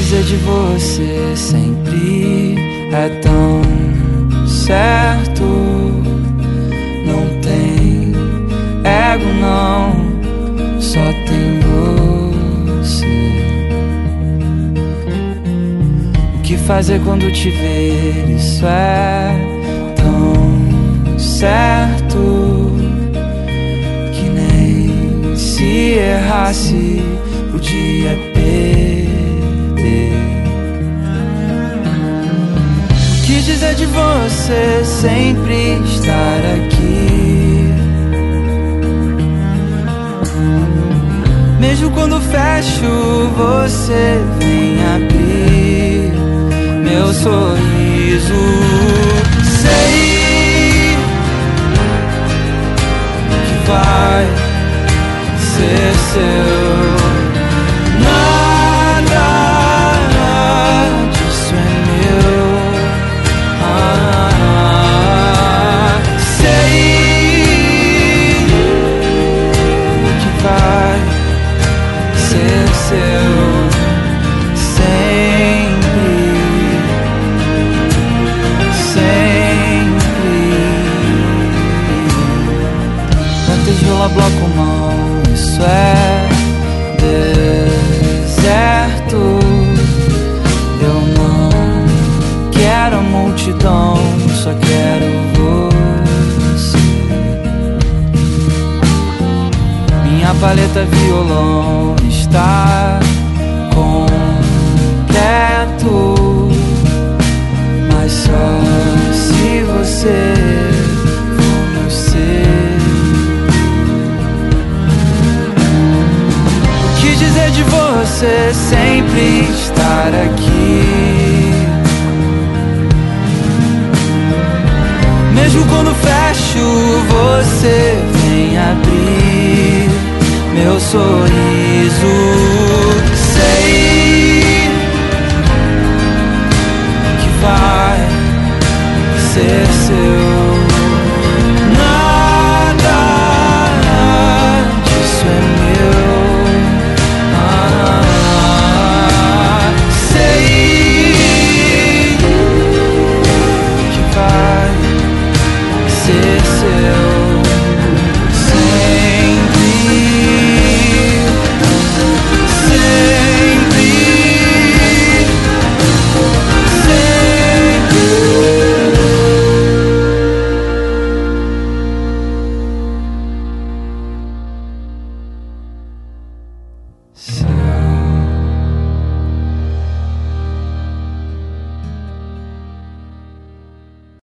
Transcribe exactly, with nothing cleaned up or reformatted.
dizer de você sempre é tão certo. Não tem ego não, só tem você. O que fazer quando te ver? Isso é tão certo que nem se errasse podia perder. O que dizer de você sempre estar aqui, mesmo quando fecho você vem abrir meu sorriso. Sei que vai ser seu. Bloco mão, isso é deserto. Eu não quero a multidão, só quero você. Minha paleta violão está completo, mas só se você for ser. Dizer de você sempre estar aqui, mesmo quando fecho você vem abrir meu sorriso. Sei que vai ser seu. So